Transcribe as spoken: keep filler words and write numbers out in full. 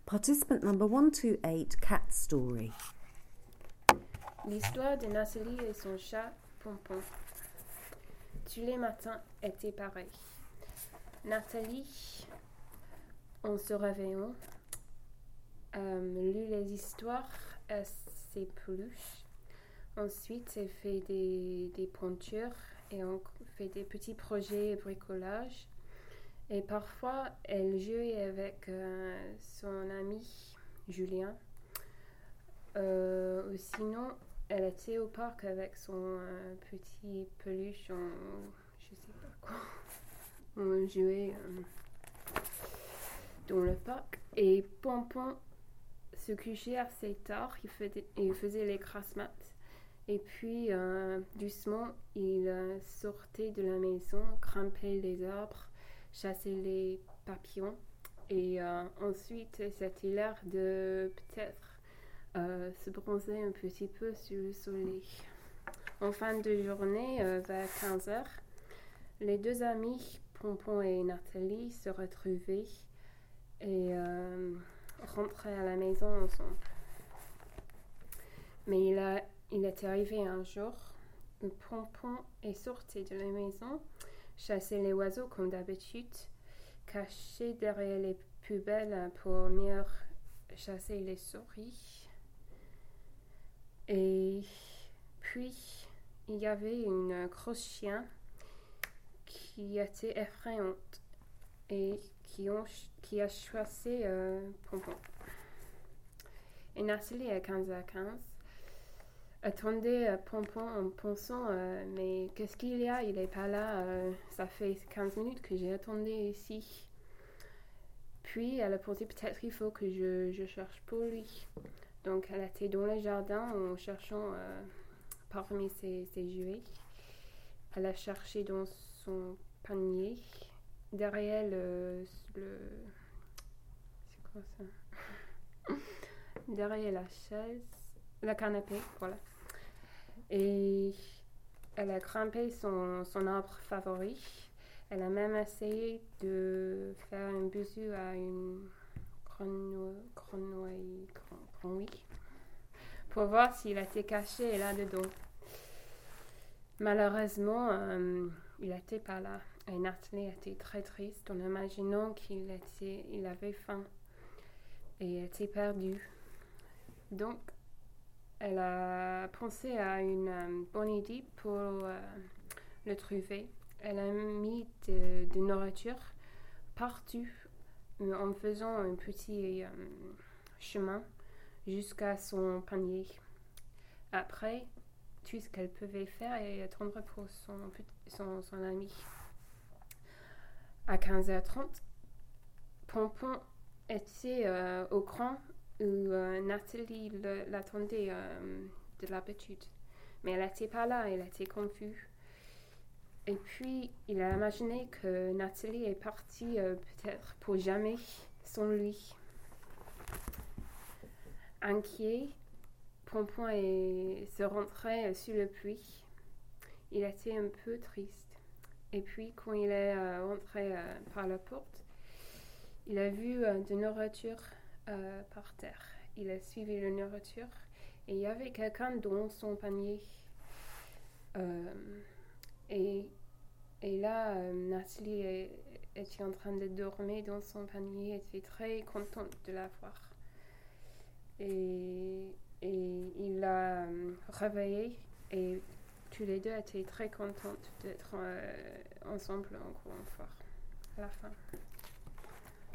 Participant number one two eight, Cat Story. L'histoire de Nathalie et son chat Pompon. Tous les matins étaient pareils. Nathalie, en se réveillant, euh, lut les histoires à ses peluches. Ensuite, elle fait des, des peintures et on fait des petits projets de bricolage. Et parfois, elle jouait avec euh, son ami Julien. Euh, ou sinon, elle était au parc avec son euh, petit peluche en... je sais pas quoi. On jouait euh, dans le parc. Et Pompon se couchait assez tard. Il faisait, il faisait les crasse-mat. Et puis, euh, doucement, il euh, sortait de la maison, grimpait les arbres, chassait les papillons. Et euh, ensuite, c'était l'heure de peut-être euh, se bronzer un petit peu sur le soleil. En fin de journée, euh, vers quinze heures, les deux amis, Pompon et Nathalie, se retrouvaient et euh, rentraient à la maison ensemble. Mais il, a, il est arrivé un jour où Pompon est sorti de la maison, chassait les oiseaux comme d'habitude, caché derrière les poubelles pour mieux chasser les souris. Et puis, il y avait une grosse chien qui était effrayante et qui, ont, qui a chassé euh, Pompon. Et Nathalie, à quinze heures quinze, attendait euh, Pompon en pensant euh, mais qu'est-ce qu'il y a? Il n'est pas là. Euh, ça fait quinze minutes que j'ai attendu ici. Puis, elle a pensé peut-être il faut que je, je cherche pour lui. Donc, elle était dans le jardin en cherchant euh, parmi ses, ses jouets. Elle a cherché dans son panier, derrière le... le c'est quoi ça? Derrière la chaise, le canapé, voilà. Et elle a grimpé son, son arbre favori. Elle a même essayé de faire un bisou à une grenouille, grenouille, grenouille pour voir s'il était caché là-dedans. Malheureusement, euh, il n'était pas là. Et Nathalie était très triste en imaginant qu'il était, il avait faim et était perdu. Donc, elle a pensé à une euh, bonne idée pour euh, le trouver. Elle a mis de, de nourriture partout en faisant un petit euh, chemin jusqu'à son panier. Après, tout ce qu'elle pouvait faire est attendre pour son, son, son ami. À quinze heures trente, Pompon était euh, au coin où euh, Nathalie le, l'attendait euh, de l'habitude. Mais elle n'était pas là, elle était confuse. Et puis, il a imaginé que Nathalie est partie euh, peut-être pour jamais sans lui. Inquiet, Pompon est, se rentrait sur le puits. Il était un peu triste. Et puis, quand il est euh, rentré euh, par la porte, il a vu euh, de nourriture euh, par terre. Il a suivi la nourriture et il y avait quelqu'un dans son panier. Euh, et, et là, euh, Nathalie est, était en train de dormir dans son panier. Elle était très contente de la voir. Et, et il l'a euh, réveillée et tous les deux étaient très contents d'être euh, ensemble encore une fois à la fin.